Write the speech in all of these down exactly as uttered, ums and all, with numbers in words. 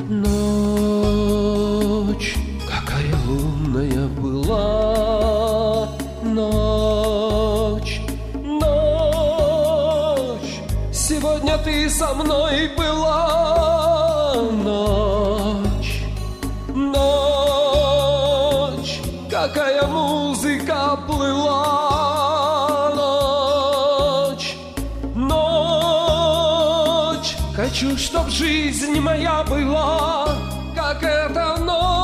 Ночь, какая лунная была, ночь, ночь, сегодня ты со мной была, ночь, ночь, какая музыка плыла, ночь, ночь, хочу, чтоб жизнь моя была, как эта ночь.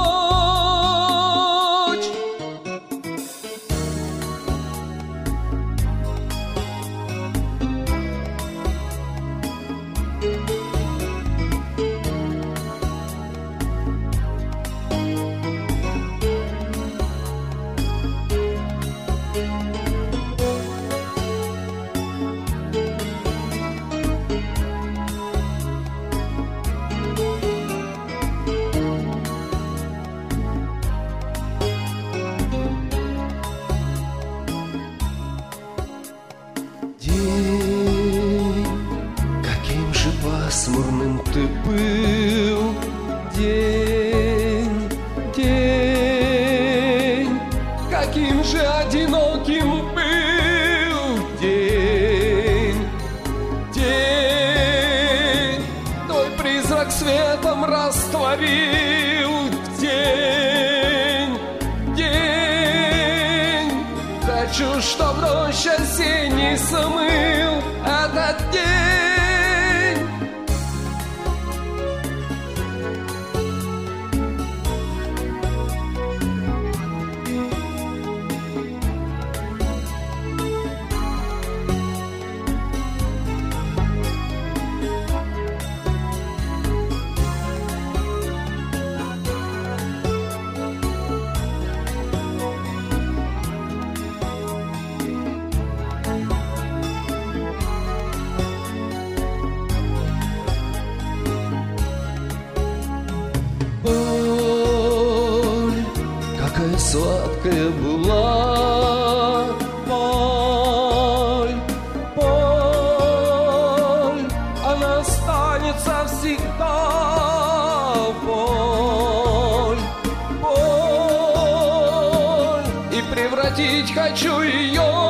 День, каким же пасмурным ты был, день, день, каким же одиноким был, день, день, твой призрак светом растворил, день, день, хочу, чтоб дождь осенний смыл этот день. Боль, какая сладкая была, боль, боль, она останется всегда, боль, боль, и превратить хочу ее